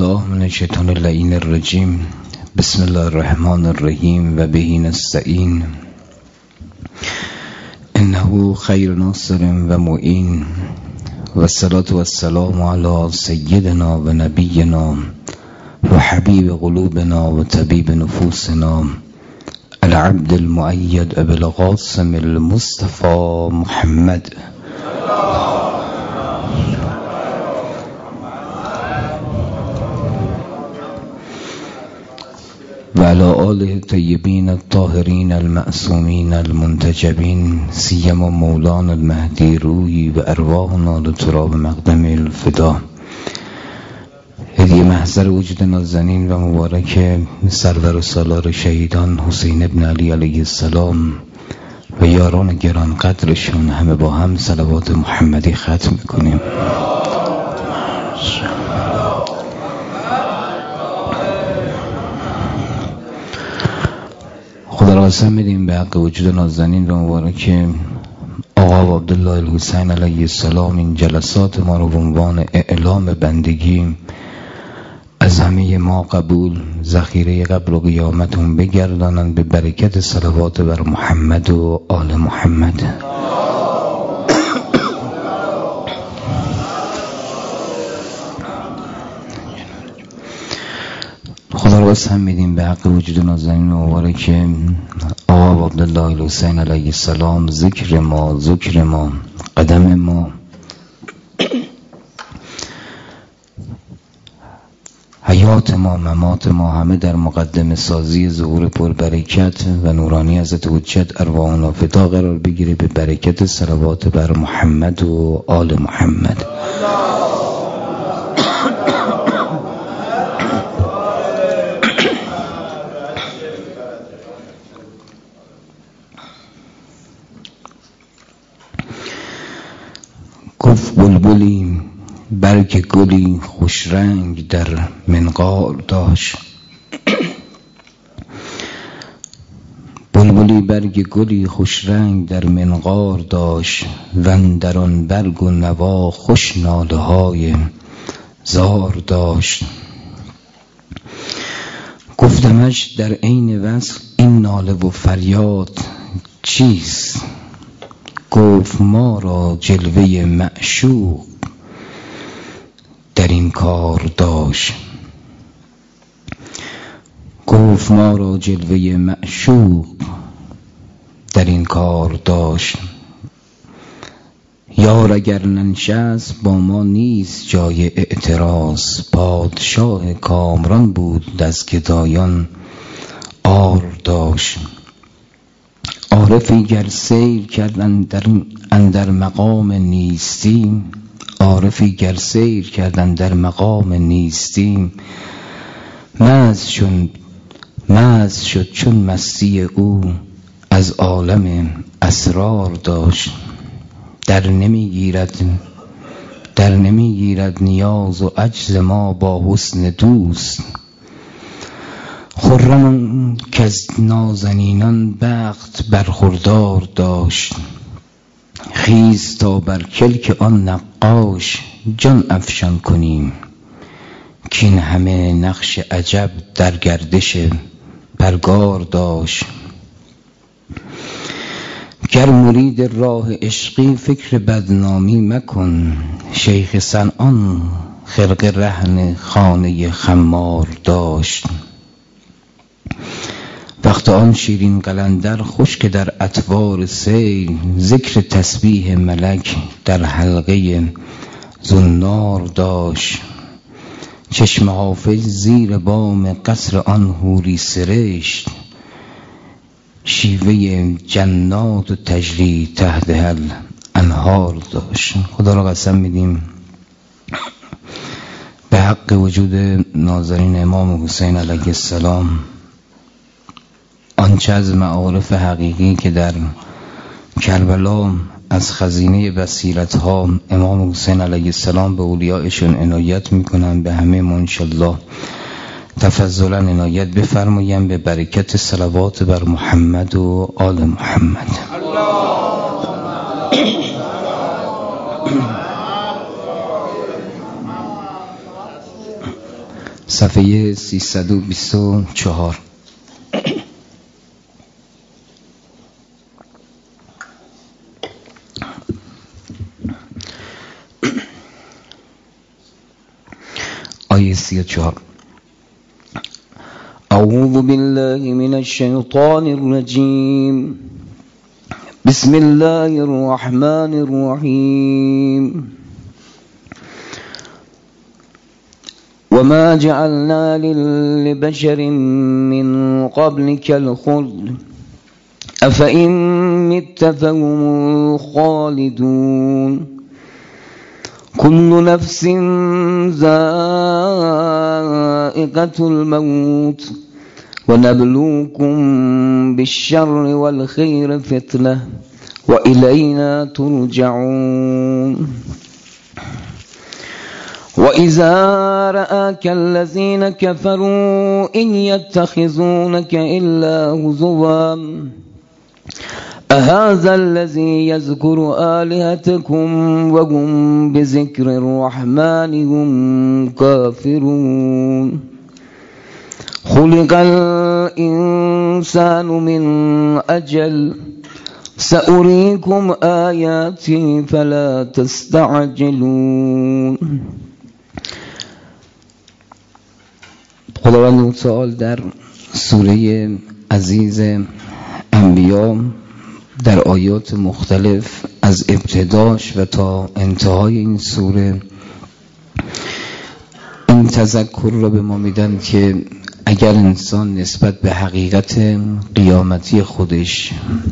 بالله من الشیطان اللعین الرجیم. بسم الله الرحمن الرحیم و به نستعین. انه خیر ناصر و معین و الصلاة و السلام علی سیدنا و نبینا و حبیب قلوبنا و طبیب نفوسنا العبد المؤید ابی القاسم المصطفى محمد و علی آله الطیبین الطاهرین المعصومین المنتجبین سیما مولانا المهدی روحی و ارواحنا لتراب مقدم الفدا. هدیه محضر وجود نازنین و مبارک سرور و سالار شهیدان حسین ابن علی علیه السلام و یاران گران قدرشون، همه با هم صلوات محمدی ختم میکنیم. خدا را قسم میدیم به حق وجود نازنین و مبارک آقا عبدالله الحسین علیه السلام این جلسات ما رو به عنوان اعلام بندگی از همه ما قبول، ذخیره قبر و قیامتون بگردانند به برکت صلوات بر محمد و آل محمد. خدا رو قسم میدیم به حق وجود نازنین و مبارک آقا عبدالله الحسین علیه السلام ذکر ما قدم ما حیات ما ممات ما همه در مقدم سازی ظهور پربرکت و نورانی حضرت حجت ارواحنا فدا قرار بگیره به برکت صلوات بر محمد و آل محمد. گفت بلبلی برگ گلی خوش رنگ در منقار داشت. بلبلی برگ گلی خوش رنگ در منقار داشت و اندر آن برگ و نوا خوش ناله های زار داشت. گفتمش در عین وصف این ناله و فریاد چیست؟ گفت ما را جلوه معشوق در این کار داشت. گفت ما را جلوه معشوق در این کار داشت. یار اگر ننشست با ما نیست جای اعتراض. پادشاه کامران بود از گدایان عار داشت. عارفی گر سیر کرد اندر مقام نیستی، عارفی گر سیر کردن در مقام نیستی، مست شد چون مستی او از عالم اسرار داشت. در نمیگیرد نیاز و عجز ما با حسن دوست. خرم کز نازنینان بخت برخوردار داشت. خیز تا بر کلک آن نقاش جان افشان کنیم، کین همه نقش عجب در گردش پرگار داشت. گر مرید راه عشقی فکر بدنامی مکن. شیخ صنعان خرقه رهن خانه خمار داشت. وقت آن شیرین قلندر خوش که در اطوار سیر، ذکر تسبیح ملک در حلقه زنار داشت. چشم حافظ زیر بام قصر آن حوری سرشت، شیوه جنات و تجری تحتها الانهار داشت. خدا را قسم میدیم به حق وجود ناظرین امام حسین علیه السلام آنچه از معارف حقیقی که در کربلا از خزینه بصیرت ها امام حسین علیه السلام به اولیایشون عنایت میکنن، به همه ما انشالله تفضلا عنایت بفرماییم به برکت صلوات بر محمد و آل محمد. صفحه 324. آیه 34. اعوذ بالله من الشیطان الرجیم بسم الله الرحمن الرحیم وما جعلنا لبشر من قبلك الخلد أفإن مت فهم الخالدون كل نفس ذائقة الموت ونبلوكم بالشر والخير فتنة وإلينا ترجعون وإذا رآك الذين كفروا إن يتخذونك إلا هزوا أهذا الذي يذكر آلهتكم وهم بذكر الرحمن هم كافرون خلق الإنسان من أجل سأريكم آياتي فلا تستعجلون. خداوند متعال در سوره عزیز انبیا در آیات مختلف از ابتداش و تا انتهای این سوره این تذکر را به ما میدن که اگر انسان نسبت به حقیقت قیامتی خودش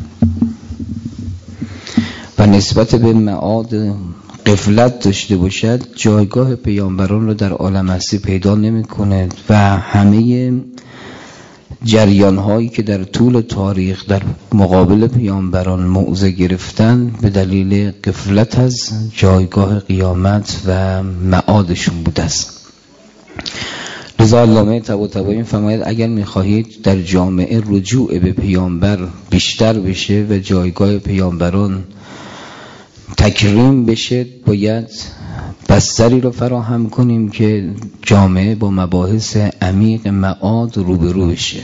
و نسبت به معاد غفلت داشته باشد، جایگاه پیامبران رو در عالم هستی پیدا نمی کند و همه جریان هایی که در طول تاریخ در مقابل پیامبران موضع گرفتن به دلیل غفلت از جایگاه قیامت و معادشون بوده است. لذا علامه طباطبایی می‌فرماید اگر می‌خواهید در جامعه رجوع به پیامبر بیشتر بشه و جایگاه پیامبران تکریم بشه، باید بستری رو فراهم کنیم که جامعه با مباحث عمیق معاد روبرو بشه.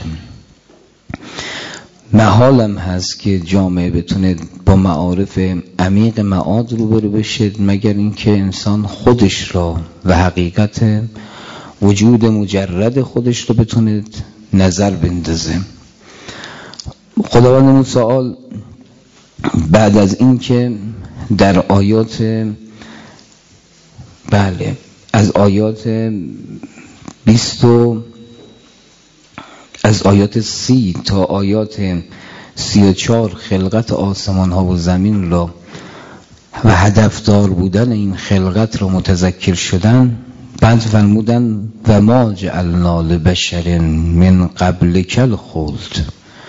محالم هست که جامعه بتونه با معارف عمیق معاد روبرو بشه مگر اینکه انسان خودش را و حقیقت وجود مجرد خودش رو بتونه نظر بندازه. خداوند متعال بعد از این که در آیات از آیات 30 تا آیات 34 خلقت آسمان ها و زمین را و هدفدار بودن این خلقت را متذکر شدن، بعد فرمودن و ما جعلنا لبشر من قبلک الخلد.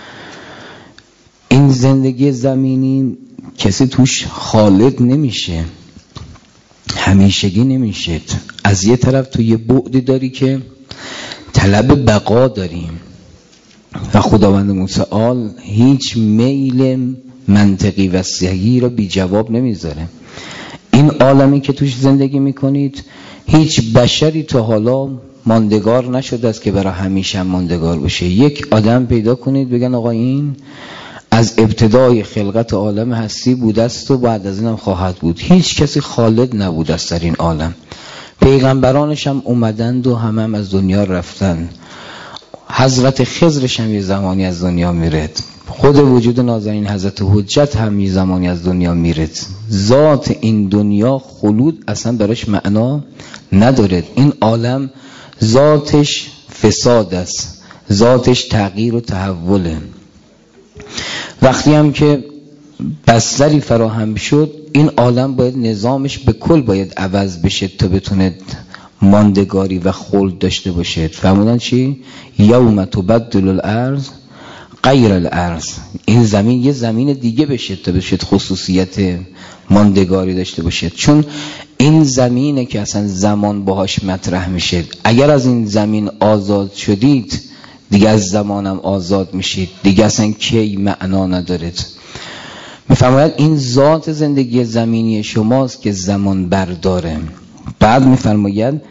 این زندگی زمینی کسی توش خالد نمیشه، همیشگی نمیشه. از یه طرف تو یه بعدی داری که طلب بقا داریم و خداوند متعال هیچ میل منطقی و صحیحی را بی جواب نمیذاره. این عالمی که توش زندگی میکنید هیچ بشری تا حالا ماندگار نشده است که برای همیشه ماندگار بشه. یک آدم پیدا کنید بگن آقا این از ابتدای خلقت عالم هستی بوده است و بعد از این هم خواهد بود. هیچ کسی خالد نبوده است در این عالم. پیغمبرانش هم اومدند و هم از دنیا رفتن. حضرت خضرش هم یه زمانی از دنیا میرد. خود وجود نازنین حضرت حجت هم یه زمانی از دنیا میرد. ذات این دنیا خلود اصلا براش معنا نداره. این عالم ذاتش فساد است، ذاتش تغییر و تحوله. وقتی هم که بستری فراهم شد این عالم باید نظامش به کل باید عوض بشه تا بتونه ماندگاری و خلد داشته باشه. فرمودن چی؟ یوم تبدل الارض غیر الارض. این زمین یه زمین دیگه بشه تا بشه خصوصیت ماندگاری داشته باشه، چون این زمینه که اصلا زمان باهاش مطرح میشه. اگر از این زمین آزاد شدید دیگه از زمانم آزاد میشید، دیگه اصلا کی معنا ندارد. میفرماید این ذات زندگی زمینی شماست که زمان برداره. بعد میفرماید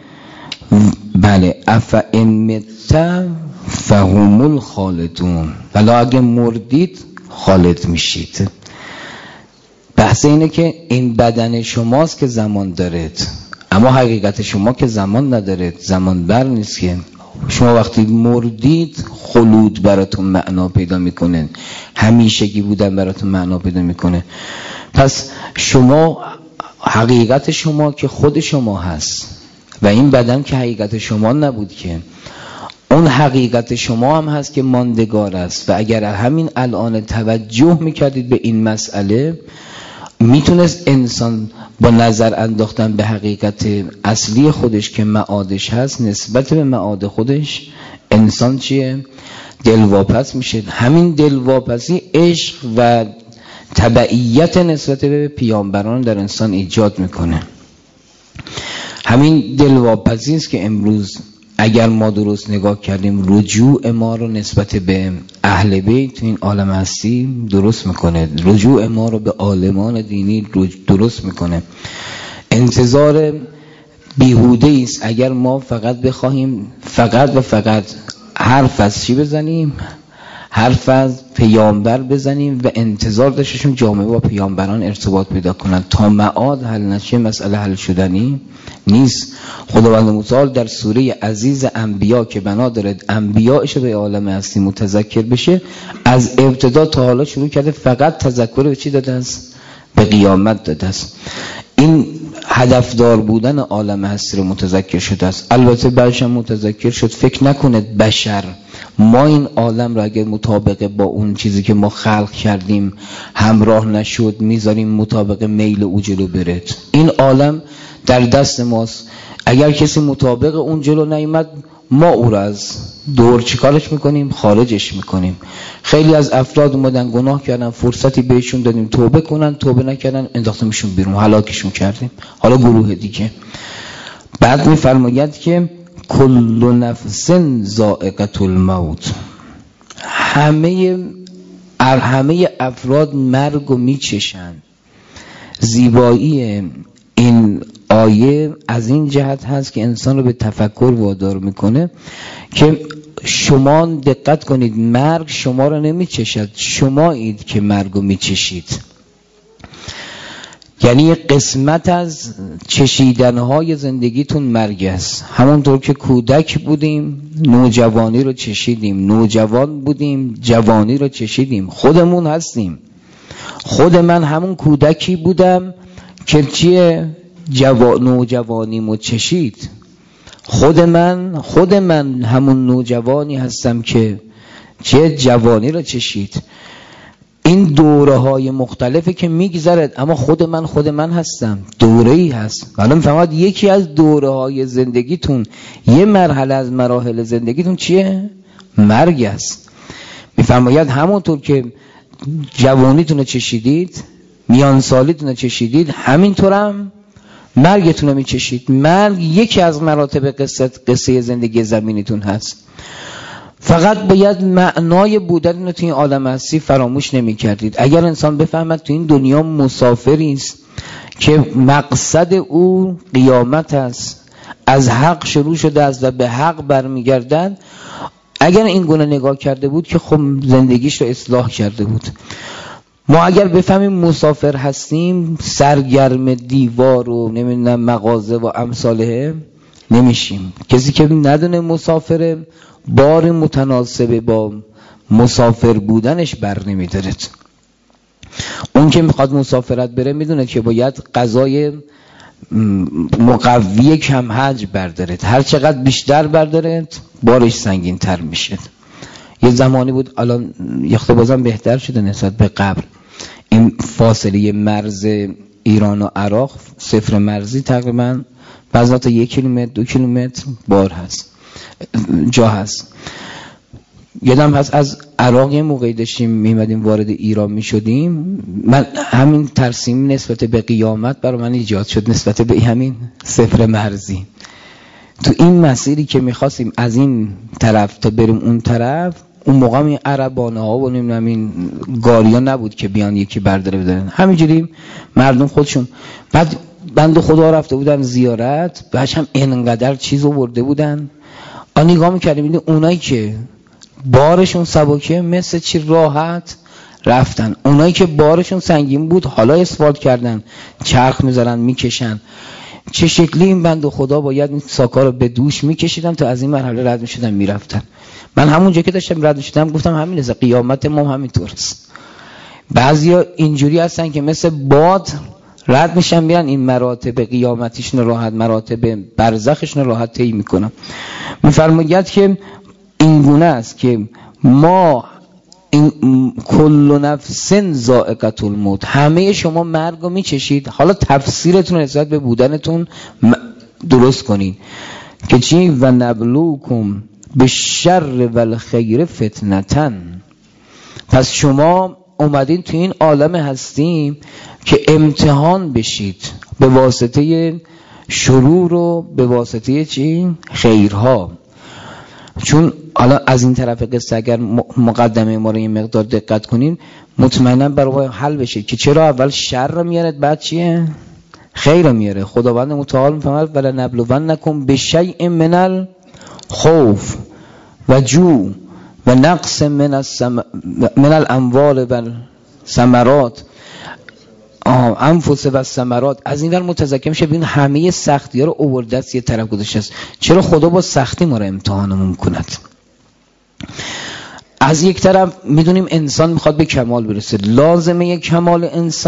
بله افئن مت فهم الخالدون، ولی اگه مردید خالد میشید. بحث اینه که این بدن شماست که زمان دارد، اما حقیقت شما که زمان ندارد، زمان بر نیست که. شما وقتی مردید خلود براتون معنا پیدا میکنه، همیشگی بودن براتون معنا پیدا میکنه. پس شما حقیقت شما که خود شما هست و این بدن که حقیقت شما نبود که، اون حقیقت شما هم هست که ماندگار است. و اگر همین الان توجه میکردید به این مسئله، میتونست انسان با نظر انداختن به حقیقت اصلی خودش که معادش هست، نسبت به معاد خودش انسان چیه؟ دلواپس میشه. همین دلواپسی عشق و تبعیت نسبت به پیامبران در انسان ایجاد میکنه. همین دلواپسی است که امروز اگر ما درست نگاه کردیم رجوع ما رو نسبت به اهل بیت تو این عالم هستی درست میکنه، رجوع ما رو به عالمان دینی درست میکنه. انتظار بیهوده است اگر ما فقط بخواهیم فقط و فقط حرف از چی بزنیم؟ حرف از پیامبر بزنیم و انتظار داشتشون جامعه با پیامبران ارتباط پیدا کنند تا معاد حل نشه. مسئله حل شدنی نیست. خداوند متعال در سوره عزیز انبیا که بنا دارد انبیاءش به عالم هستی متذکر بشه، از ابتدا تا حالا شروع کرده فقط تذکر به چی داده است؟ به قیامت داده است. این هدفدار بودن عالم هستی رو متذکر شده است. البته بعدش هم متذکر شد فکر نکنید بشر ما این عالم رو اگر مطابق با اون چیزی که ما خلق کردیم همراه نشد میذاریم مطابق میل او جلو برد. این عالم در دست ماست. اگر کسی مطابق اون جلو نیامد ما او رو از دور چیکارش میکنیم؟ خارجش میکنیم. خیلی از افراد اومدن گناه کردن، فرصتی بهشون دادیم توبه کنن، توبه نکردن انداختیمشون بیرون، هلاکشون کردیم. حالا گروه دیگه. بعد میفرماید که کل نفس ذائقة الموت، همه افراد مرگ رو میچشن. زیبایی این آیه از این جهت هست که انسان رو به تفکر وادار میکنه که شما دقت کنید، مرگ شما رو نمیچشد، شمایید که مرگ رو میچشید. یعنی قسمت از چشیدنهای زندگیتون مرگ است. همونطور که کودک بودیم نوجوانی رو چشیدیم، نوجوان بودیم جوانی رو چشیدیم، خودمون هستیم. خود من همون کودکی بودم که چیه؟ نوجوانیمو چشید. خود من همون نوجوانی هستم که چه جوانی رو چشید. این دوره های مختلفی که میگذرد، اما خود من هستم. دوره ای هست. حالا میفهمید یکی از دوره های زندگیتون، یه مرحله از مراحل زندگیتون چیه؟ مرگ است. میفرماید همونطور که جوانیتون رو چشیدید، میان سالیتون رو چشیدید، همینطورم مرگتون رو میچشید. مرگ یکی از مراتب قصه زندگی زمینیتون هست. فقط باید معنای بودن رو توی این عالم هستی فراموش نمی کردید. اگر انسان بفهمد توی این دنیا مسافری است که مقصد او قیامت است، از حق شروع شده است و به حق برمیگردد، اگر این گونه نگاه کرده بود که خب زندگیش رو اصلاح کرده بود. ما اگر بفهمیم مسافر هستیم، سرگرم دیوار و نمیدونم مغازه و امثاله نمیشیم. کسی که ندونه مسافره، بار متناسب با مسافر بودنش بر نمیدارد. اون که میخواد مسافرت بره میدونه که باید غذای مقوی کم حجم بردارد. هر چقدر بیشتر بردارد بارش سنگین تر میشه. یه زمانی بود، الان یخته بازم بهتر شده نسبت به قبل. این فاصله مرز ایران و عراق، صفر مرزی تقریبا بعضا تا 1 کیلومتر 2 کیلومتر بار هست، جا هست. یادم هست از عراق یه موقعی داشتیم میمدیم وارد ایران میشدیم، من همین ترسیم نسبت به قیامت برای من ایجاد شد، نسبت به همین صفر مرزی. تو این مسیری که میخواستیم از این طرف تا بریم اون طرف، اون موقع این عربانه ها و نمیدونم این گاریا نبود که بیان یکی برداره بدارن، همینجوری مردم خودشون. بعد بند خدا رفته بودن زیارت، بعدش هم اینقدر چیز آورده بودن. نگاه میکردیم میدیم اونایی که بارشون سبکه مثل چی راحت رفتن، اونایی که بارشون سنگین بود حالا اسفالت کردن، چرخ میذارن میکشن. چه شکلی این بند خدا باید این ساکا رو به دوش میکشیدن تا از این مرحله رد میشدن میرفتن. من همونجا که داشتم رد میشدم گفتم همین است، قیامت ما همینطور است. بعضیا اینجوری هستن که مثل باد رد میشن میرن، این مراتب قیامتیشون راحت، مراتب برزخشون راحت طی میکنن. میفرماید که این گونه است که ما کل نفس ذائقة الموت، همه شما مرگ رو میچشید. حالا تفسیرتون نسبت به بودنتون درست کنین که چی؟ و نبلوکم بالشر والخیر فتنة. پس شما اومدین تو این عالم هستیم که امتحان بشید به واسطه شرور و به واسطه چی؟ خیرها. چون حالا از این طرف قصه اگر مقدمه ما رو یه مقدار دقت کنین مطمئنا برای حل بشه که چرا اول شر رو میارد بعد چیه؟ خیر رو میاره. خداوند متعال میفرماید ولنبلونکم بشیء من الخوف و جو و نقص من الاموال و ثمرات انفس و ثمرات. از این ور متذکر میشه ببین همه سختی ها رو آورده است یه طرف گذاشته است. چرا خدا با سختی ما رو امتحانمون میکند؟ از یک طرف میدونیم انسان میخواد به کمال برسه. لازمه کمال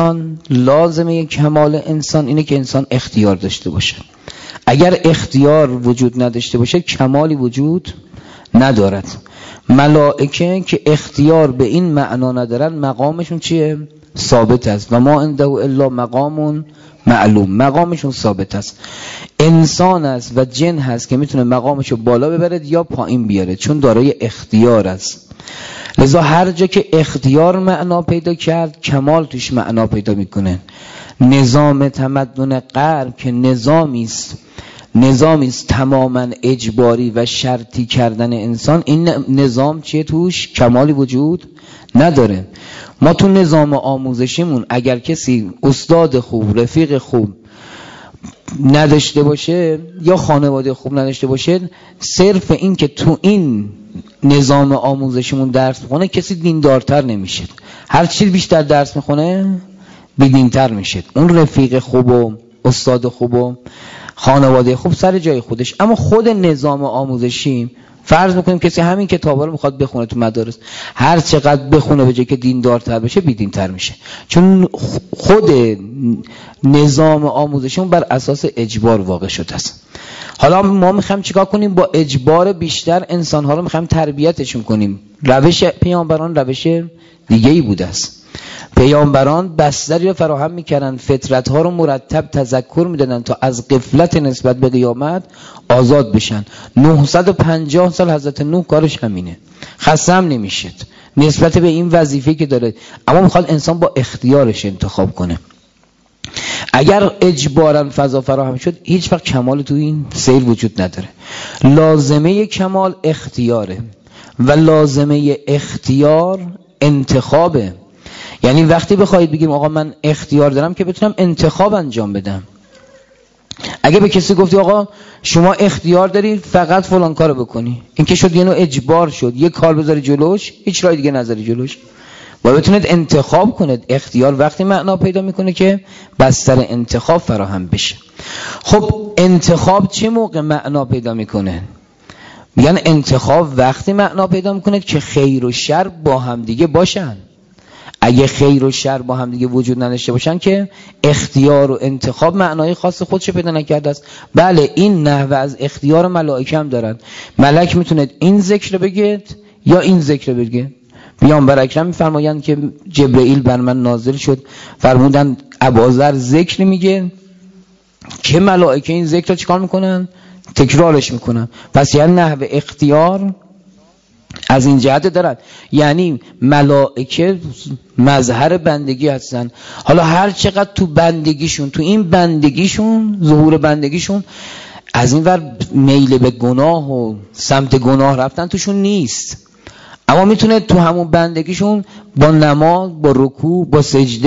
انسان اینه که انسان اختیار داشته باشه. اگر اختیار وجود نداشته باشه کمالی وجود ندارد. ملائکه که اختیار به این معنا ندارن مقامشون چیه؟ ثابت است. و ما عنده الا مقام معلوم، مقامشون ثابت است. انسان است و جن هست که میتونه مقامشو بالا ببرد یا پایین بیاره، چون دارای اختیار است. لذا هر جا که اختیار معنا پیدا کرد کمال توش معنا پیدا میکنه. نظام تمدن غرب که نظامی است تماما اجباری و شرطی کردن انسان، این نظام چیه؟ توش کمالی وجود نداره. ما تو نظام آموزشیمون اگر کسی استاد خوب، رفیق خوب نداشته باشه یا خانواده خوب نداشته باشه، صرف این که تو این نظام آموزشیمون درس میخونه کسی دیندارتر نمیشه. هر چی بیشتر درس میخونه بیدینتر میشه. اون رفیق خوب و استاد خوب و خانواده خوب سر جای خودش، اما خود نظام آموزشی فرض میکنیم کسی همین کتابا رو میخواد بخونه تو مدارس، هر چقدر بخونه به جای که دیندارتر بشه بیدینتر میشه. چون خود نظام آموزشیمون بر اساس اجبار واقع شده است. حالا ما میخوایم چیکار کنیم؟ با اجبار بیشتر انسانها رو میخوایم تربیتشون کنیم. روش پیامبران روش دیگه‌ای بوده است. پیامبران بستری رو فراهم میکردن، فطرت‌ها رو مرتب تذکر میدادن تا از غفلت نسبت به قیامت آزاد بشن. 950 سال حضرت نوح کارش همینه، خسته هم نمیشه نسبت به این وظیفه که داره، اما میخواد انسان با اختیارش انتخاب کنه. اگر اجباراً فضا فراهم شد هیچ وقت کمال تو این سیر وجود نداره. لازمه کمال اختیاره و لازمه اختیار انتخابه. یعنی وقتی بخواید بگیم آقا من اختیار دارم که بتونم انتخاب انجام بدم. اگه به کسی گفتی آقا شما اختیار داری فقط فلان کارو بکنی، این که شد یه نوع اجبار شد، یه کار بذاری جلوش هیچ راه دیگه نذاری جلوش. باید بتونید انتخاب کنید. اختیار وقتی معنا پیدا میکنه که بستر انتخاب فراهم بشه. خب انتخاب چه موقع معنا پیدا میکنه؟ میگن انتخاب وقتی معنا پیدا میکنه که خیر و شر با هم دیگه باشن. اگه خیر و شر با هم دیگه وجود نداشته باشن که اختیار و انتخاب معنای خاص خودش پیدا نکرده است. بله این نحوه از اختیار ملائکه هم دارن. ملک میتونه این ذکر بگید یا این ذکر بگه. پیامبر اکرم میفرمایند که جبرئیل بر من نازل شد، فرمودند ابوذر ذکر میگه که ملائکه این ذکر رو چیکار میکنن؟ تکرارش میکنن. پس یعنی نحوه اختیار از این جهت دارن. یعنی ملائکه مظهر بندگی هستن. حالا هر چقدر تو بندگیشون، تو این بندگیشون، ظهور بندگیشون از این ور میل به گناه و سمت گناه رفتن توشون نیست، اما میتونه تو همون بندگیشون با نماز، با رکوع، با سجده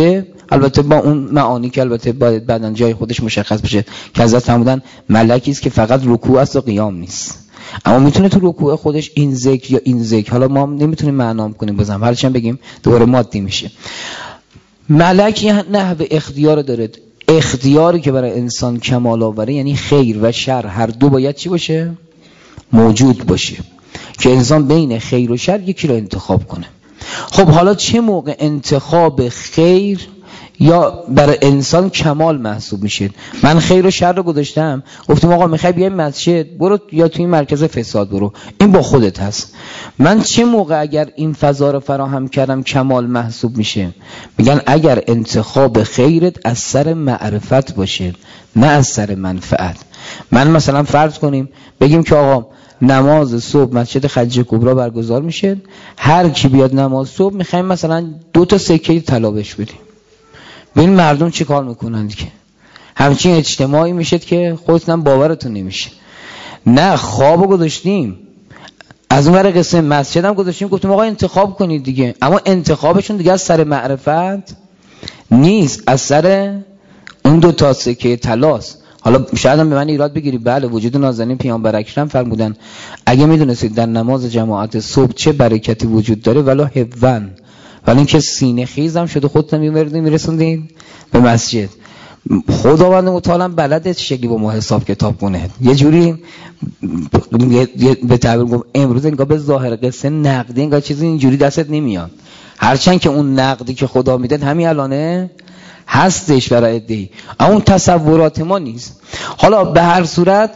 البته با اون معانی که البته باید بعدن جای خودش مشخص بشه که حضرت فرمودن ملکی است که فقط رکوع است و قیام نیست، اما میتونه تو رکوع خودش این ذکر یا این ذکر، حالا ما نمیتونیم معنام کنیم بازم هرچند بگیم دوباره مادی میشه. ملک یه نحو اختیار داره، اختیاری که برای انسان کمال آوره، یعنی خیر و شر هر دو باید چی باشه؟ موجود باشه که انسان بین خیر و شر یکی رو انتخاب کنه. خب حالا چه موقع انتخاب خیر یا برای انسان کمال محسوب میشه؟ من خیر و شر رو گذاشتم، گفتم آقا میخوای بیای مسجد برو یا توی مرکز فساد برو، این با خودت هست. من چه موقع اگر این فضا رو فراهم کردم کمال محسوب میشه؟ میگن اگر انتخاب خیرت از سر معرفت باشه نه از سر منفعت. من مثلا فرض کنیم بگیم که آقا نماز صبح مسجد خلیج کبرا برگزار میشه، هر کی بیاد نماز صبح میخوایم مثلا 2 سکه طلا بهش بدیم. ببین مردم چی کار میکنن دیگه؟ همچین اجتماعی میشه که خودتون باورتون نمیشه. نه خوابو گذاشتیم، از اون ور قسم مسجدم گذاشتیم، گفتیم آقا انتخاب کنید دیگه، اما انتخابشون دیگه از سر معرفت نیست، از سر اون 2 سکه طلاست. حالا شاید هم به من ایراد بگیری، بله وجود نازنین پیامبر اکرم فرمودن اگه میدونستید در نماز جماعت صبح چه برکتی وجود داره ولا هون، ولی اینکه سینه خیزم شده خودتون میرسوندین به مسجد. خداوند متعال بلده چه شکلی با ما حساب کتاب کنه. یه جوری به تعبیر گفت امروز انگار به ظاهر قصه نقدی انگار چیزی اینجوری دستت نمیاد، هرچند که اون نقدی که خدا میده همین الانه هستش برای عده‌ای، اما اون تصورات ما نیست. حالا به هر صورت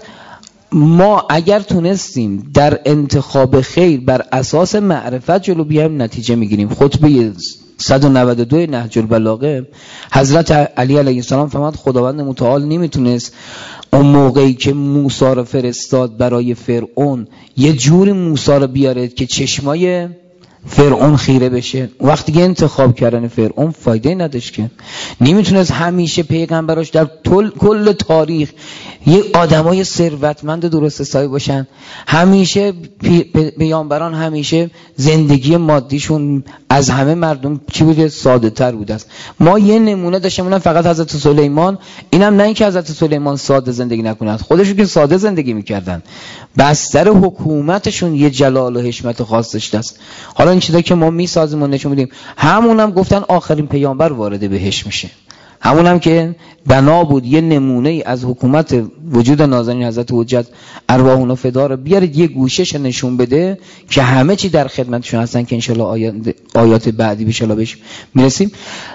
ما اگر تونستیم در انتخاب خیر بر اساس معرفت جلو بیایم نتیجه میگیریم. خطبه 192 نهج البلاغه حضرت علی علیه السلام فرمود خداوند متعال نمیتونست اون موقعی که موسی رو فرستاد برای فرعون یه جوری موسی رو بیاره که چشمای فرعون خیره بشه. وقتی که انتخاب کردن فرعون فایده نداشت، که نمیتونست همیشه پیغمبراش در کل تاریخ یه آدمای ثروتمند درست حسابی باشن، همیشه پیامبران همیشه زندگی مادیشون از همه مردم چی بوده؟ ساده تر بوده است. ما یه نمونه داشتیم اونم فقط حضرت سلیمان، اینم نه اینکه حضرت سلیمان ساده زندگی نکنند، خودشون که ساده زندگی میکردن، بستر حکومتشون یه جلال و حشمت خاصش است. حالا این چیزا که ما میسازیم و نشون میدیم، همونم گفتن آخرین پیامبر وارد بهشت میشه، همونم که بنا بود یه نمونه ای از حکومت وجود نازنین حضرت حجت ارواحنا فدا رو بیارید یه گوشش نشون بده که همه چی در خدمتشون هستن، که انشالله آیات بعدی بیشالله بهش میرسیم.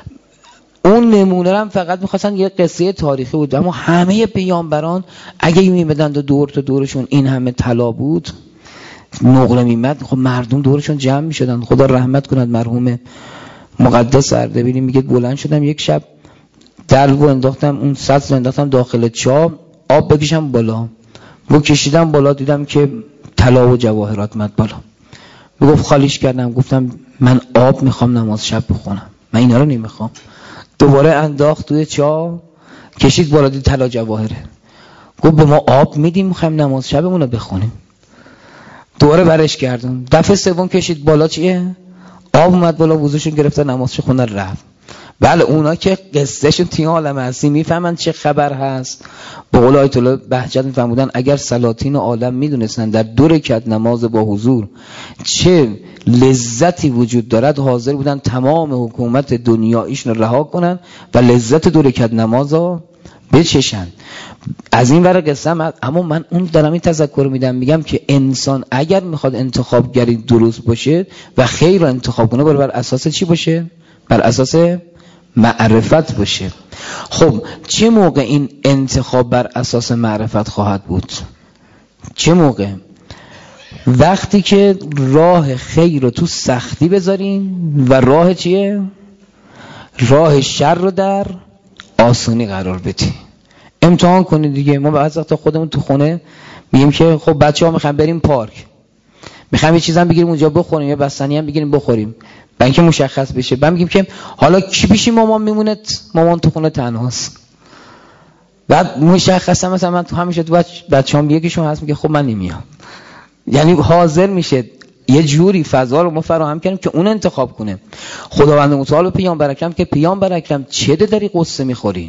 اون نمونه هم فقط میخواستن یه قصه تاریخی بود، اما همه پیامبران اگه میمدن دور تا دورشون این همه طلا بود نقره میمد، خب مردم دورشون جمع میشدن. خدا رحمت کند مرحوم مقدس اردبیلی میگه بلند شدم یک شب دلو انداختم، اون سطل انداختم داخل چاه، آب بکشم بالا، و کشیدم بالا دیدم که طلا و جواهرات مد بالا. میگفت خالیش کردم، گفتم من آب میخوام نماز شب بخونم، من اینا رو نمیخوام. دوباره انداخت توی چاه، کشید بالا، دید طلا جواهره. گفت به ما آب میدیم میخوایم نماز شبمون رو بخونیم. دوباره برش کردم، دفعه سوم کشید بالا، چیه؟ آب اومد بالا، وضوشون گرفته نمازش خوندن رفت. بله اونا که قصهشون توی عالم هستی میفهمن چه خبر هست. به قول آیت الله بهجت میفرمودن اگر سلاطین عالم میدونستن در 2 رکعت نماز با حضور چه لذتی وجود دارد، حاضر بودن تمام حکومت دنیاییشون رو رها کنن و لذت 2 رکعت نماز رو بچشن. از این ور قسم، اما من اون دارم این تذکر میدم، میگم که انسان اگر میخواد انتخابگری درست باشه و خیر رو انتخاب کنه، بر اساس چی باشه؟ بر اساس معرفت باشه. خب چه موقع این انتخاب بر اساس معرفت خواهد بود؟ چه موقع؟ وقتی که راه خیر رو تو سختی بذارین و راه چیه؟ راه شر رو در آسونی قرار بدی. امتحان کنید دیگه. ما بعضی وقتا خودمون تو خونه میگیم که خب بچه‌ها میخوام بریم پارک، میخوام یه چیزام بگیریم اونجا بخوریم، یا بستنی هم بگیریم بخوریم، بعد اینکه مشخص بشه بعد میگیم که حالا کی پیش مامان میمونه؟ مامان تو خونه تنهاست. بعد مشخصا مثلا من تو همیشه تو بچه‌ام یکیشون هست میگه خب من نمیام، یعنی حاضر میشه یه جوری فضا رو ما فراهم کردیم که اون انتخاب کنه. خداوند متعال پیامبر اکرم که پیامبر اکرم چه داری قصه میخوری؟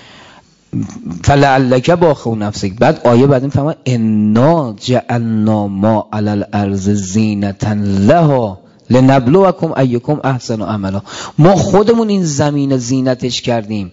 فلعلک باخو نفسک. بعد آیه بعد میفهمه انا جعلنا ما علی الارض زینة لها لنبلوکم ایکم احسن عملا. ما خودمون این زمین زینتش کردیم،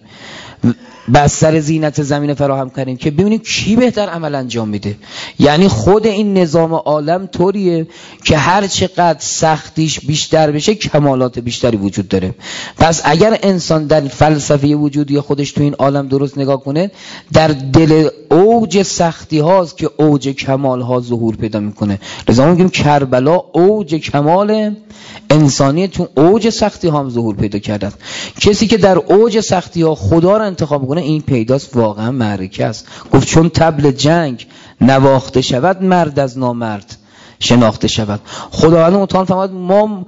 بستر زینت زمین فراهم کردیم که ببینیم کی بهتر عمل انجام میده. یعنی خود این نظام عالم طوریه که هر چقدر سختیش بیشتر بشه کمالات بیشتری وجود داره. پس اگر انسان در فلسفه وجودی خودش تو این عالم درست نگاه کنه، در دل اوج سختی هاست که اوج کمال ها ظهور پیدا میکنه. لذا میگیم کربلا اوج کمال انسانی تو اوج سختی ها هم ظهور پیدا کرده. کسی که در اوج سختی ها خدا رو انتخاب کنه، این پیداست واقعا معرکه است. گفت چون طبل جنگ نواخته شود، مرد از نامرد شناخته شود. خداوند متعال فرمود ما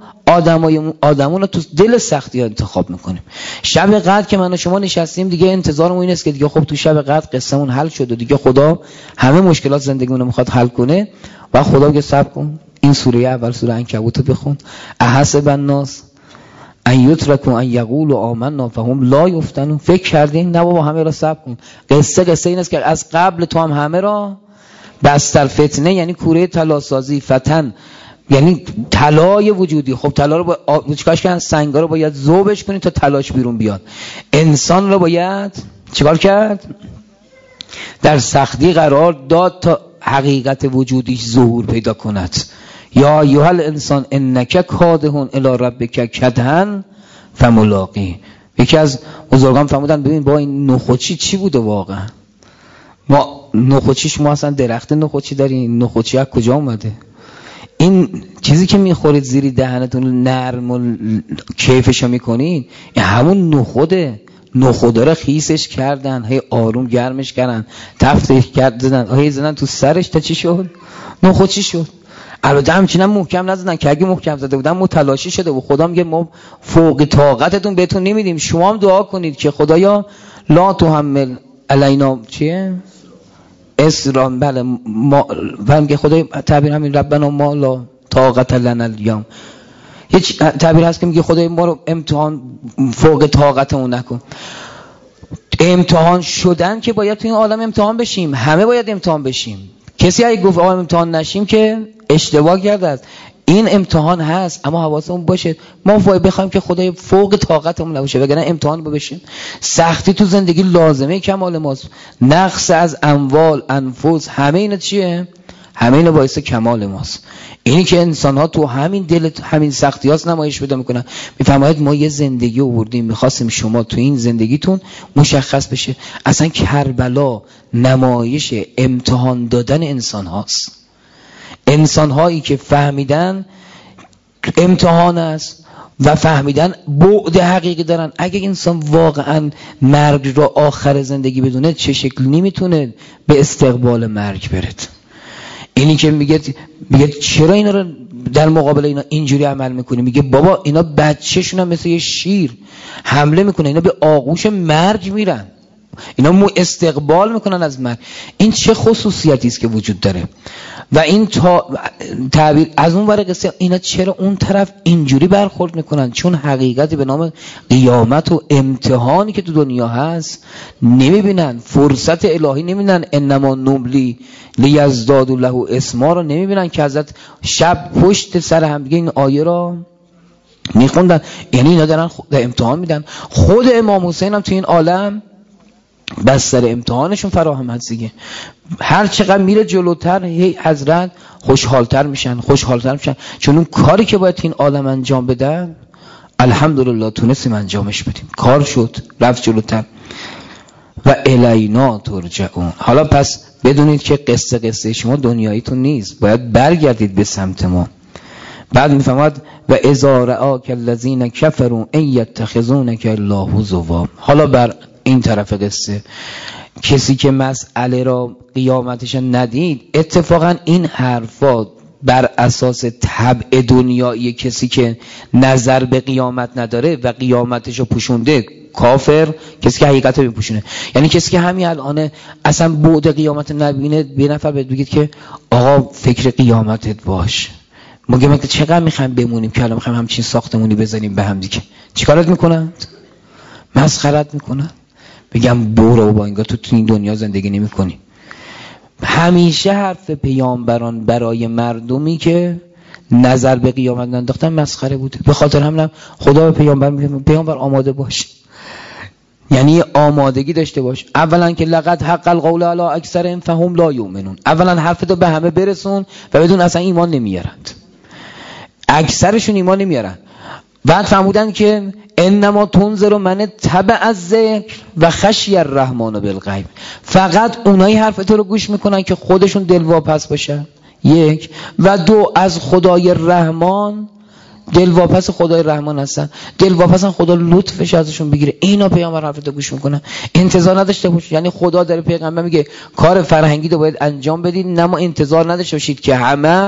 آدمون رو تو دل سختی ها انتخاب میکنیم. شب قدر که من و شما نشستیم دیگه انتظارمون این است که دیگه خب تو شب قدر قصه‌مون حل شد و دیگه خدا همه مشکلات زندگیمون رو میخواد حل کنه. و خدا میگه صبر کن، این سوره اول سوره عنکبوت رو بخون. احسب الناس ان یترکوا ان یقولوا آمنا فهم لا یفتنون. فکر کردین؟ نه بابا، همه را صبر کن. قصه این است که از قبل تو هم همه را بستر فتنه، یعنی کوره طلا سازی، فتن یعنی طلای وجودی. خب طلا رو چیکارش کردن؟ سنگا رو باید ذوبش کنی تا طلاش بیرون بیاد. انسان رو باید چیکار کرد؟ در سختی قرار داد تا حقیقت وجودیش ظهور پیدا کند. یا ایها الانسان انک کادح الی ربک کدحا فملاقی. یکی از بزرگان فرمودن ببین با این نخوچی چی بوده واقعا؟ ما نخوچیش، ما اصلا درخت نخوچی داریم، نخوچی از کجا اومده؟ این چیزی که میخورید زیری دهنتون نرم و کیفشو میکنین، این همون نخوده. نخوده رو خیسش کردن، هی آروم گرمش کردن، تفتش کردن، هی زدن تو سرش تا چی شد؟ نخوچی شد. البته همچنان محکم نزدن که اگه محکم زده بودن متلاشی شده و خدا میگه ما فوق طاقتتون بهتون نمیدیم. شما هم دعا کنید که خدایا لا تحمل علینا چیه؟ اسران. بله ما میگه خدای تعبیر همین ربنا ما لا طاقت لنا الیوم. هیچ تعبیر هست که میگه خدای ما رو امتحان فوق طاقتمون نکن. امتحان شدن که باید تو این عالم امتحان بشیم، همه باید امتحان بشیم. کسی اگه گفت آقا امتحان نشیم که اشتباه کرده است. این امتحان هست، اما حواسمون باشه ما باید بخوایم که خدای فوق طاقتمون نباشه، وگرنه امتحان بشیم. سختی تو زندگی لازمه کمال ماست. نقص از اموال، انفس، همه اینا چیه؟ همه اینا باعث کمال ماست. اینی که انسان ها تو همین دل همین سختی هاست نمایش پیدا میکنن. میفرماید ما یه زندگی آوردیم، میخواستیم شما تو این زندگیتون مشخص بشه. اصلا کربلا نمایش امتحان دادن انسان هاست. انسان هایی که فهمیدن امتحان است و فهمیدن بعد حقیقی دارن. اگه انسان واقعا مرگ رو آخر زندگی بدونه، چه شکلی نمیتونه به استقبال مرگ برد. اینی که میگه چرا اینا رو در مقابل اینا اینجوری عمل میکنی؟ میگه بابا اینا بچه‌شون هم مثل یه شیر حمله میکنه، اینا به آغوش مرگ میرن، اینا استقبال میکنن از مرگ. این چه خصوصیتی است که وجود داره؟ و این تعبیر از اون ور قصه، اینا چرا اون طرف اینجوری برخورد میکنن؟ چون حقیقتی به نام قیامت و امتحانی که تو دنیا هست نمیبینن، فرصت الهی نمیبینن. انما نملی لیزداد له اسما رو نمیبینن که حضرت شب پشت سر هم دیگه این آیه را میخوندن. یعنی اینا دارن امتحان میدن. خود امام حسین هم تو این عالم بستر امتحانشون فراهم هست دیگه. هر چقدر میره جلوتر هی حضرت خوشحالتر میشن. چون اون کاری که باید این عالم انجام بدن الحمدلله تونستیم انجامش بدیم، کار شد، رفت جلوتر. و الینا ترجعون. حالا پس بدونید که قصه شما دنیاییتون نیست، باید برگردید به سمت ما. بعد میفهمد و اذا رآک الذین کفروا ان یتخذونک الا هزوا. حالا بر این طرف قصه، کسی که مسئله را قیامتش ندید، اتفاقا این حرفات بر اساس طبع دنیایی کسی که نظر به قیامت نداره و قیامتش رو پوشونده، کافر، کسی که حقیقت رو میپوشونه. یعنی کسی که همین الان اصلا بعد قیامت نبینه، به نفر بگید که آقا فکر قیامتت باش، میگم چقدر میخوایم بمونیم که الان میخوایم همچین ساختمونی بزنیم به هم دیگه، چیکارت میکنن؟ مسخرت میکنن. بگم برو با انگار تو این دنیا زندگی نمیکنی. همیشه حرف پیامبران برای مردمی که نظر به قیامت انداختن مسخره بوده. به خاطر همینم خدا به پیامبر میگه پیامبر آماده باش، یعنی آمادگی داشته باش. اولا که لقد حق القول علی اکثرهم فهم لا یؤمنون، اولا حرفتو به همه برسون و بدون اصلا ایمان نمیارند، اکثرشون ایمان نمیارن. بعد فهمودن که انما تنذر من تبع الذکر و خشی الرحمن بالغیب، فقط اونایی حرف تو رو گوش میکنن که خودشون دلواپس باشن، یک، و دو، از خدای رحمان دلواپس خدای رحمان هستن، دلواپسن خدا لطفش ازشون بگیره. اینا پیامبر حرف تو گوش میکنن، انتظار نداشته باش. یعنی خدا داره پیغمبر میگه کار فرهنگی رو باید انجام بدید، نما انتظار نداشته باشید که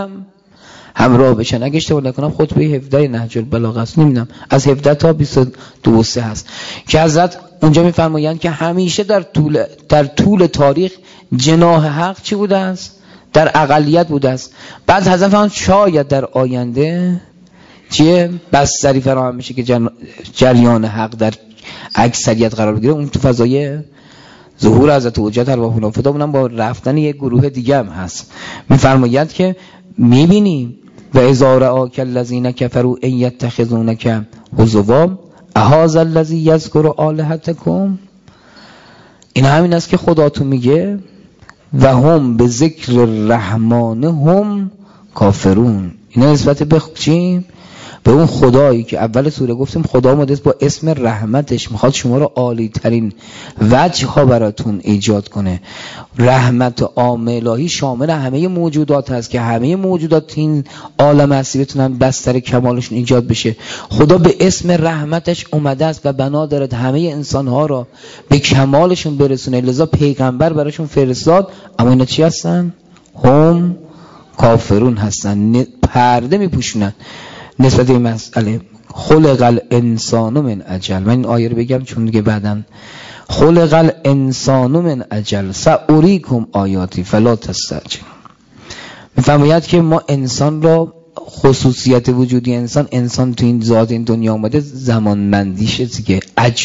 همراه بشن. اگه اشتباه نکنم خطبه 17 نهج البلاغه است، نمیدونم از 17 تا 22 3 هست که حضرت اونجا میفرمایند که همیشه در طول تاریخ جناح حق چی بوده است؟ در اقلیت بوده است. بعد حضرت فرمودند شاید در آینده چیه بستری فراهم میشه که جریان حق در اکثریت قرار بگیره. اون تو فضای ظهور حضرت حجت ارواحنا فدا اونم با رفتن یک گروه دیگه هم هست. میفرماید که میبینیم و اذا رآک الذین کفروا ان یتخذونک هزوا اهذا الذی یذکر آلهتکم. این همین است که خداتون میگه و هم به ذکر الرحمن هم کافرون. اینا نسبت به چی؟ به اون خدایی که اول سوره گفتیم خدا اومده با اسم رحمتش میخواد شما رو عالی ترین وجه ها براتون ایجاد کنه. رحمت عام الهی شامل همه موجودات هست که همه موجودات این عالم هستی بتونن بستر کمالشون ایجاد بشه. خدا به اسم رحمتش اومده است و بنا دارد همه انسان ها رو به کمالشون برسونه، لذا پیغمبر براشون فرستاد. اما اینا چی هستن؟ هم کافرون هستن، پرده میپوشونن نسبت به این مسئله. خلق الانسان من اجل. من این آیه رو بگم چون دیگه بعداً خلق الانسان من اجل ساریکم آیاتی فلا تستعجلوا. میفرماید که ما انسان را خصوصیت وجودی انسان تو این ذات این دنیا اومده زمانمندیشه دیگه.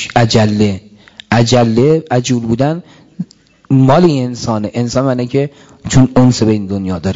عجول بودن مال انسان معنی که چون انس به این دنیا داره.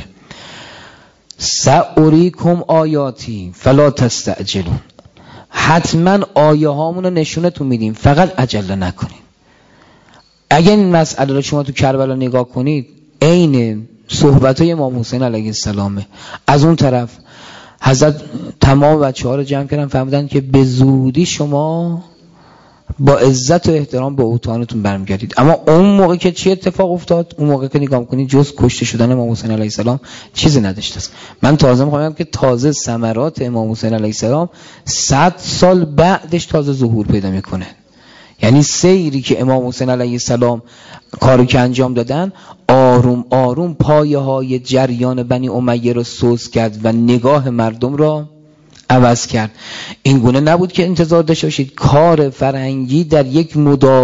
ساریکم آیاتی فلا تستعجلون، حتما آیه هامون رو نشونتون میدیم، فقط عجله نکنید. اگه این مسئله رو شما تو کربلا نگاه کنید عین صحبت‌های امام حسین علیه السلامه. از اون طرف حضرت تمام بچه‌ها رو جمع کردن فهمیدن که به زودی شما با عزت و احترام به اوطانتون برمیگردید. اما اون موقع که چی اتفاق افتاد؟ اون موقع که نگاه کنید جز کشته شدن امام حسین علیه السلام چیزی نداشته است. من تازه میخوام بگم که تازه ثمرات امام حسین علیه السلام 100 سال بعدش تازه ظهور پیدا میکنه. یعنی سیری که امام حسین علیه السلام کاری که انجام دادن آروم آروم پایه های جریان بنی امیه رو سوس کرد و نگاه مردم را عوض کرد. این گونه نبود که انتظار داشته باشید کار فرهنگی در یک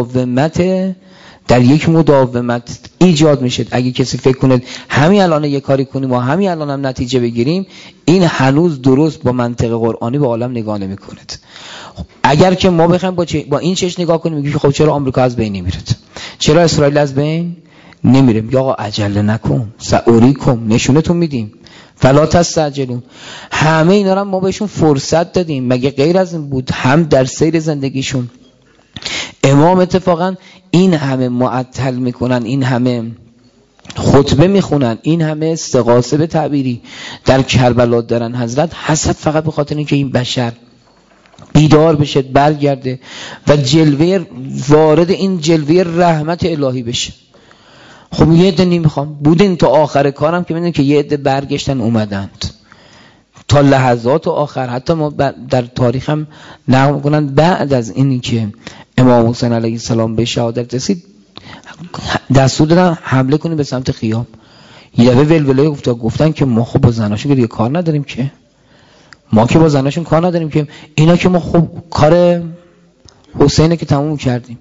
مداومت ایجاد میشه. اگه کسی فکر کنه همین الان یه کاری کنیم و همین الان هم نتیجه بگیریم، این هنوز درست با منطق قرآنی به عالم نگاه نمی‌کنه. اگر که ما بخوایم با این چش نگاه کنیم میگیم خب چرا آمریکا از بین نمیره؟ چرا اسرائیل از بین نمیره؟ میگه آقا عجله نکن، ساریکم نشونتون میدیم، فلا تستعجلون. همه اینا رو ما بهشون فرصت دادیم، مگه غیر از این بود؟ هم در سیر زندگیشون امام اتفاقا این همه معطل میکنن، این همه خطبه میخونن، این همه استغاثه به تعبیری در کربلا دارن حضرت حسد فقط به خاطر اینکه این بشر بیدار بشه، برگرده و وارد این جلوه رحمت الهی بشه. خب یه عده نمیخوام بودین تا آخر کارم که میدونید که یه عده برگشتن اومدند تا لحظات آخر. حتی ما در تاریخ هم نقل میکنن بعد از اینی که امام حسین علیه السلام به شهادت رسید دستور دادن حمله کنیم به سمت خیام. یه دفعه ولوله گفتن که ما خب با زناشون که دیگه کار نداریم، که ما که با زناشون کار نداریم، که اینا که ما خب کار حسینه که تموم کردیم.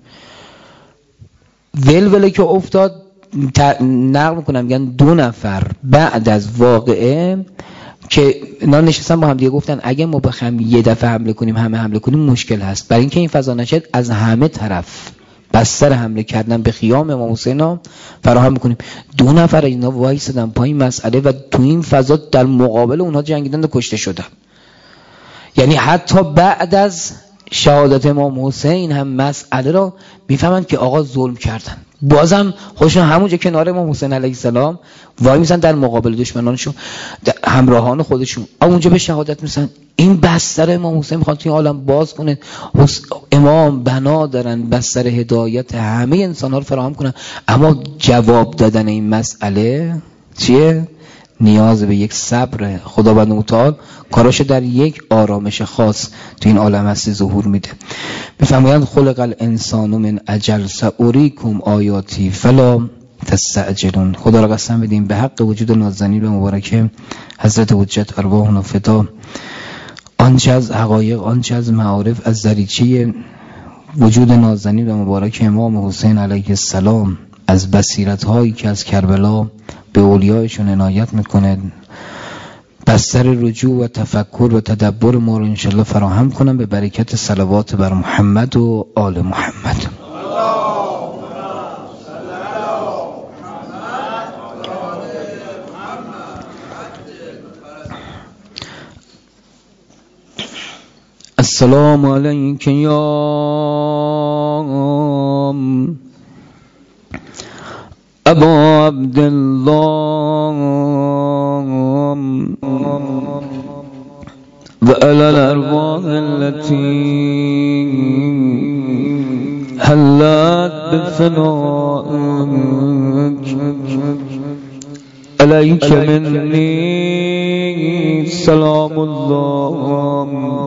ولوله که افتاد نقل میکنم میگن 2 نفر بعد از واقعه که اینا نشستن با هم دیگه گفتن اگه ما بخوایم یه دفعه حمله کنیم همه حمله کنیم مشکل هست. برای اینکه این فضا نشد از همه طرف بستر حمله کردن به خیام امام حسین فراهم میکنیم. 2 نفر اینا وایسادن پای مسئله و تو این فضا در مقابل اونها جنگیدن و کشته شدن. یعنی حتی بعد از شهادت امام حسین هم مسئله را میفهمن که آقا ظلم کردن، بازم خودشون همونجا کنار امام حسین علیه السلام وای میسن در مقابل دشمنانشون همراهان خودشون، اونجا به شهادت میسن. این بستر امام حسین میخوان توی عالم باز کنه. امام بنا دارن بستر هدایت همه انسان ها رو فراهم کنن، اما جواب دادن این مسئله چیه؟ نیاز به یک صبر. خداوند متعال کاراشو در یک آرامش خاص تو این عالم هستی ظهور میده. میفرمایند خلق الانسان من اجل ساریکم آیاتی فلا تستعجلون. خدا را قسم بدیم به حق وجود نازنین به مبارکه حضرت حجت ارواحنا فدا، آنچه از حقایق، آنچه از معارف، از دریچه وجود نازنین به مبارک امام حسین علیه السلام، از بصیرت هایی که از کربلا به اولیایشون عنایت میکنه، بستر رجوع و تفکر و تدبر ما رو انشالله فراهم کنم به برکت صلوات بر محمد و آل محمد. السلام علیک یا ابا عبدالله و علی الارواح التي حلت بفنائك علیک منی سلام الله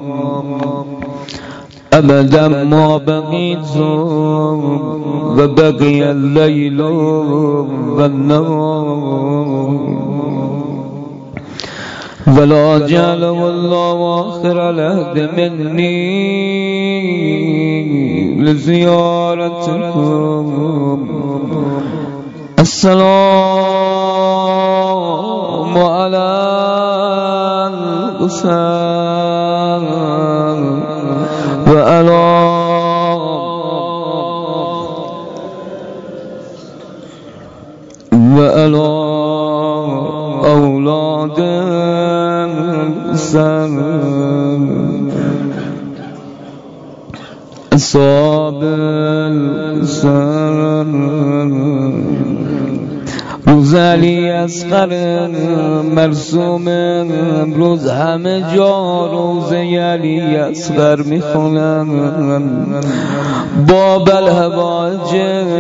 ابدا ما بقیت و بقی اللیل و النهار ولا جعل والله آخر العهد منی لزیارتكم. السلام علی الحسین و علی اولاد الحسین اصحاب الحسین. روز علی اصغر مرسوم، امروز همه جا روز علی اصغر میخونن. باب الحوائج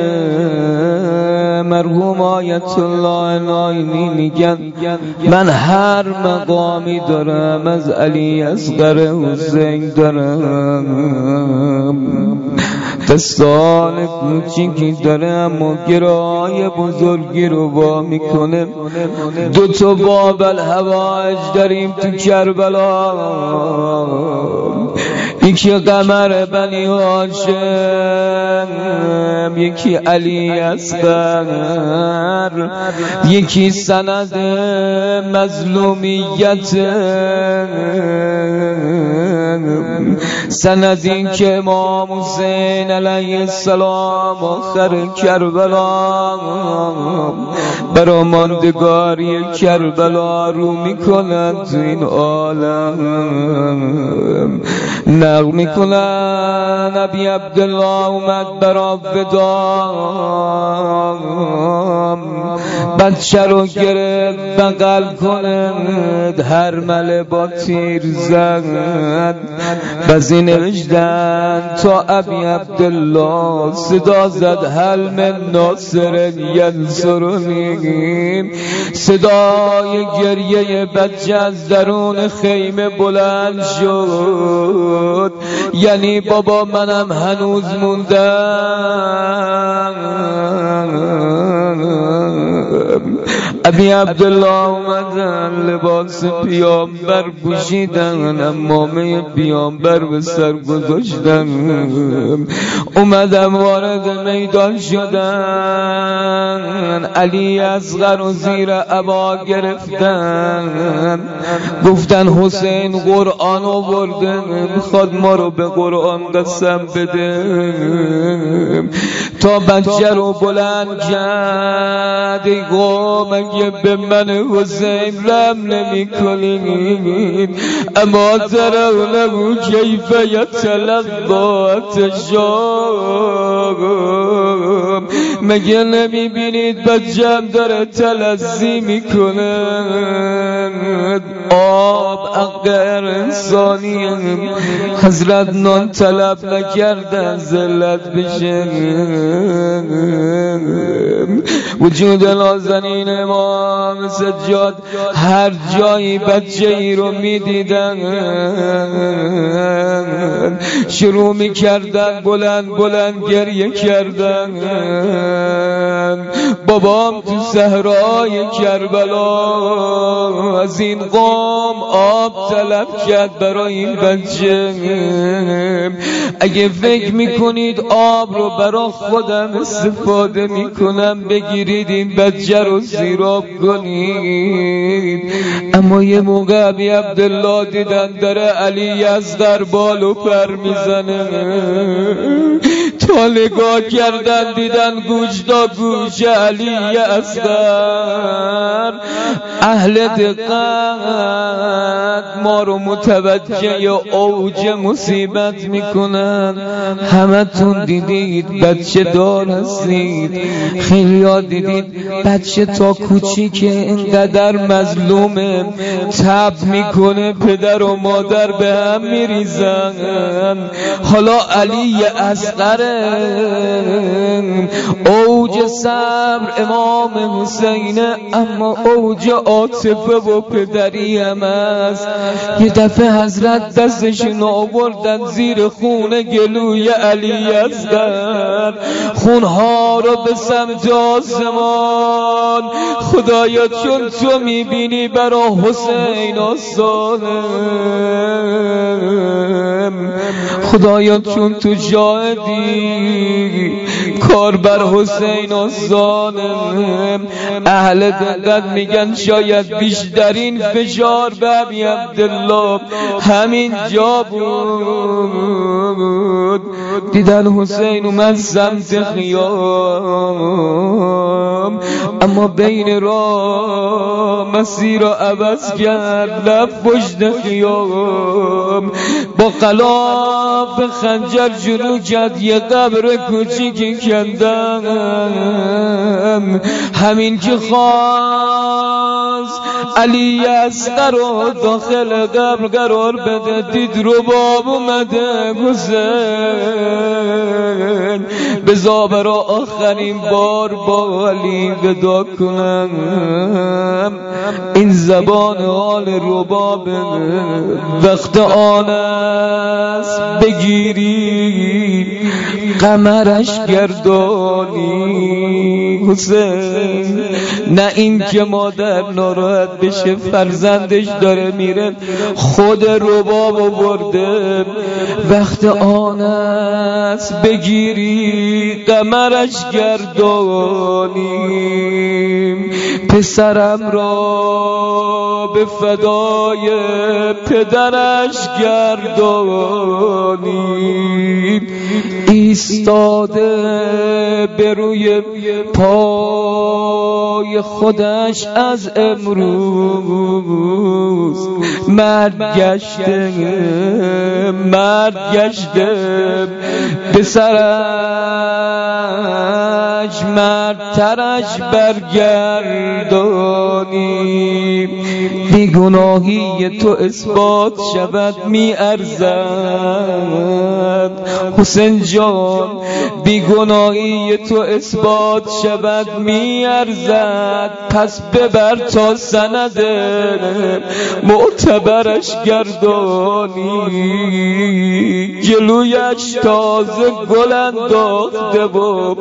مرحوم آیت الله ناینی میگن من هر مقامی دارم از علی اصغر حسین دارم، دستان کوچیکی داره اما گرای بزرگی رو با میکنه. 2 باب الحوائج داریم تو کربلا، یکی قمر بنی هاشم، یکی علی اصغر، یکی سند مظلومیت، سند این که امام حسین علیه السلام آخر کربلا برای ماندگاری کربلا رو میکنند تو این عالم، نقل میکنن ابی عبدالله اومد برا ودام، بچه رو گرفت بغل کند، هر مله با تیر زد، بزی نوشتن تا ابی عبدالله صدا زد هل من ناصر ینصرنی، صدای گریه بچه از درون خیمه بلند شد، یعنی بابا منم هنوز موندم. ابی عبدالله اومدن لباس پیامبر پوشیدن، عمامه پیامبر به سر گذاشتن، اومدن وارد میدان شدن، علی اصغر و زیر عبا گرفتن، گفتن حسین قرآن آورده میخواد ما رو به قرآن قسم بده. تا بچه رو بلند کرد، ای قوم اگه به من حسین رحم نمی کنید اما ترونه کیف یتلقا تشام، مگه نمی بینید بچه‌م داره تلذی میکنه؟ آب حق انسانی، حضرت نان طلب نکردن ذلت بشه. وجود نازنین امام سجاد هر جایی بچه ای رو میدیدن شروع میکردن بلند بلند گریه کردن. بابام تو صحرای کربلا از این قوم آب طلب کرد برای این بچه. اگه فکر میکنید آب رو برای خودم استفاده میکنم بگیرید این بچه رو سیراب کنید. اما یه موقع ابی عبدالله دیدن داره علی اصغر بال و پر میزنه، تا نگاه کردن دیدن گوش تا گوش علی اصغر. اهل دقت ما رو متوجه یا اوج مصیبت میکنن. همتون دیدید بچه دار هستید، خیلی ها دیدید بچه تا کوچیکه اینقدر مظلومه تب میکنه، پدر و مادر به هم میریزن. حالا علی اصغر اوج صبر امام حسین، اما اوج عاطفه و پدری هم است. یه دفعه حضرت دستشون آوردن زیر خون گلوی علی اصغر، خونها رو به سمت آسمان. خدایا چون تو میبینی برا حسین آسانم، خدایا چون تو شاهدی کار بر حسین آسانم. اهل دقت میگن شاید بیشترین فشار به ابی عبدالله همین جا بود. دیدن حسین اومد سمت خیام، اما بین راه مسیر را عوض کرد، رفت پشت خیام. با غلاف خنجر شروع کرد یه قبر کوچیکی کندن. همین که خواست علی اصغر رو داخل قبر قرار بده، دید رباب اومده. حسین بذار برا آخرین بار با علی ودا کنم. این زبان حال رباب وقت آن است بگیری قمرش گردانی. حسین نه این که مادر ناراحت بشه فرزندش داره میره، خود رباب آورده. وقت آن است بگیری قمرش گردانی، پسرم را به فدای پدرش گردانی. ایستاده به روی پای خودش از امروز مرد گشته پسرش مردترش برگردانی. بیگناهی تو اثبات شود می ارزد حسین جان، بیگناهی تو اثبات شود می ارزد. پس ببر تا سند معتبر برش گردانی، جلویش تازه گل انداخته و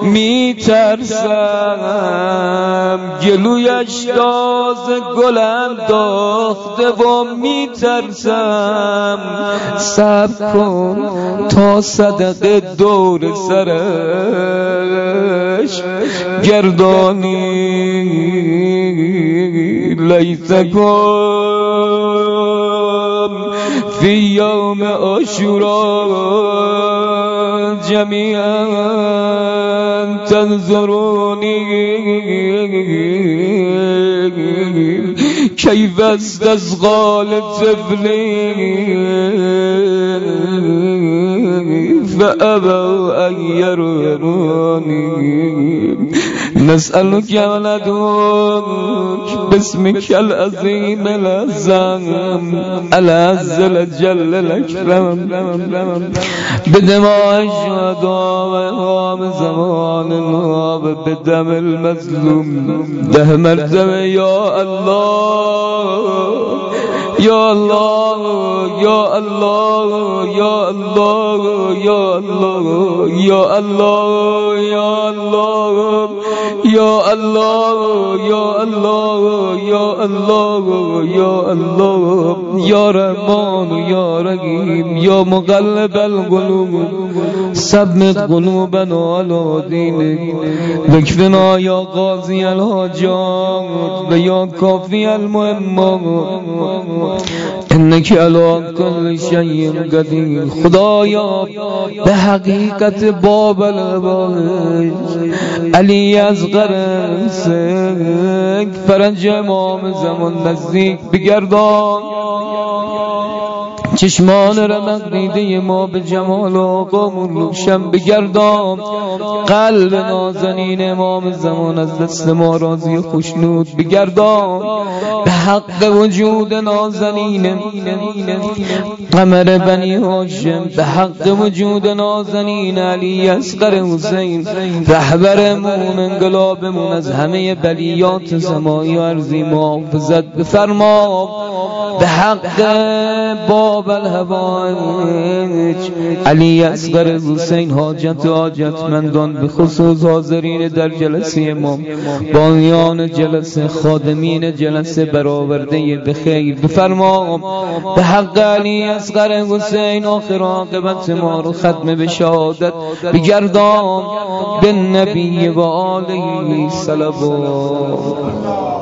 میترسم، جلویش تازه گل انداخته و میترسم. صبر کن تا صدقه دور سرش گردانی. لیتکم فی یوم عاشورا جمیعا تنظرونی کیف استسقال طفلی فأبوا أن يروني. نسألك يا ندوك باسمك العظيم الأعظم العز الجل الأكرم بدماء الشهداء وإمام زماننا وبدم المظلوم ده مرتبة يا الله يا الله يا الله يا الله يا الله يا الله يا الله يا الله يا الله يا الله يا الله يا رحمن يا رحيم يا مقلب القلوب ثبت قلوبنا على دينك ذكرنا يا قاضي الحاجات ويا كافي المهمات انك على كل شيء قدير. خدایا به حقیقت باب العباد علی اصغر سنگ فرنج امام زمان نزدیک بگردان. چشمان رمق دیده ما به جمال آقامون روشن بگردان. قلب نازنین امام زمان از دست ما راضی خوشنود بگردان. به حق وجود نازنین قمر بنی هاشم، به حق وجود نازنین علی اصغر حسین رهبرمون انقلابمون از همه بلیات سمایی و ارضی محافظت بفرما. به حق باب الهوایج علی اصغر حسین حاجتمندان به خصوص حاضرین در جلسه امام، بانیان جلسه، خادمین جلسه برآورده به خیر بفرما. به حق علی اصغر حسین آخر عاقبت ما رو ختم به شهادت بگردان. به نبی و آله صلوات.